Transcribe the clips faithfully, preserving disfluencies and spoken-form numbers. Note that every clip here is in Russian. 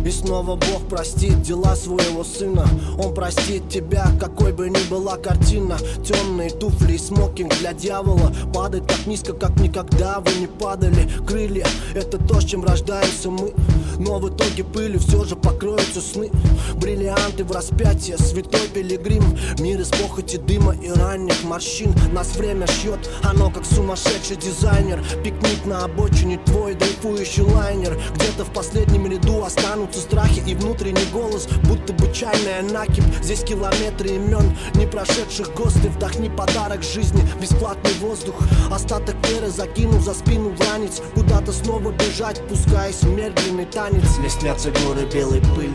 И снова Бог простит дела своего сына. Он простит тебя, какой бы ни была картина. Темные туфли и смокинг для дьявола. Падать так низко, как никогда вы не падали. Крылья — это то, с чем рождаемся мы. Но в итоге пылью все же покроются сны. Бриллианты в распятие, святой пилигрим. Мир из похоти, дыма и ранних морщин. Нас время шьет, оно как сумасшедший дизайнер. Пикник на обочине, твой дрейфующий лайнер. Где-то в последнем ряду останутся страхи и внутренний голос, будто бы чайная накипь. Здесь километры имен, не прошедших ГОСТы. Вдохни подарок жизни, бесплатный воздух. Остаток веры закинул за спину в ранец. Куда-то снова бежать, пускаясь в медленный танец. Мне снятся горы белой пыли.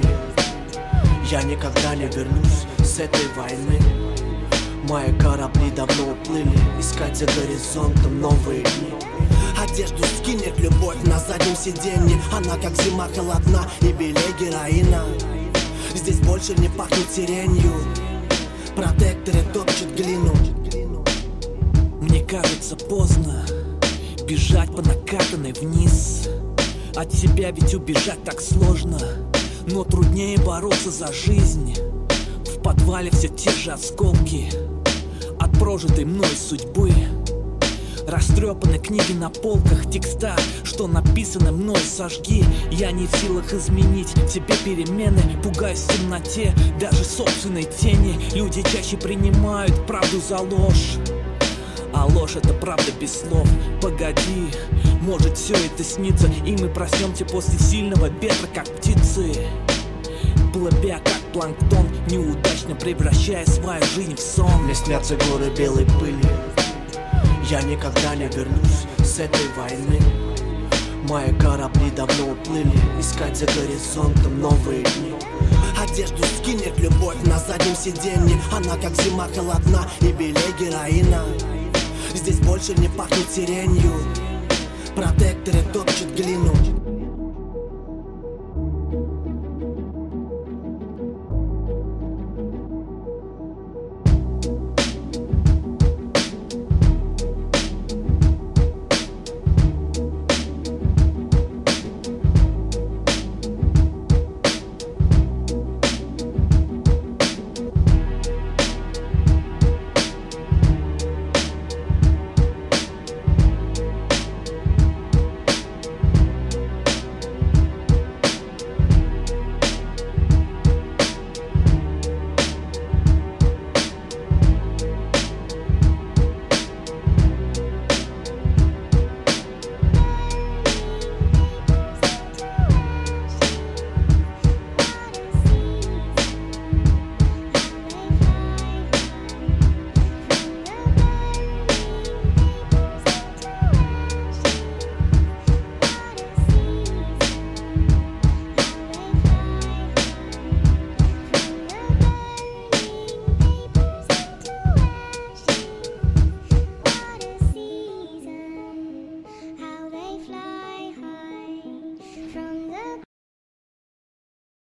Я никогда не вернусь с этой войны. Мои корабли давно уплыли, искать за горизонтом новые дни. Одежду скинет любовь на заднем сиденье. Она как зима холодна и белее героина. Здесь больше не пахнет сиренью. Протекторы топчут глину. Мне кажется, поздно бежать по накатанной вниз. От себя ведь убежать так сложно, но труднее бороться за жизнь. В подвале все те же осколки от прожитой мной судьбы. Растрепаны книги на полках, текста, что написано мной, сожги. Я не в силах изменить в себе перемены. Пугаюсь в темноте даже собственной тени. Люди чаще принимают правду за ложь, а ложь — это правда без слов. Погоди, может все это снится, и мы проснемся после сильного ветра, как птицы, плывя как планктон, неудачно превращая свою жизнь в сон. Мне снятся горы белой пыли. Я никогда не вернусь с этой войны. Мои корабли давно уплыли, искать за горизонтом новые дни. Одежду скинет любовь на заднем сиденье. Она как зима холодна и белее героина. Здесь больше не пахнет сиренью. Протекторы топчут глину.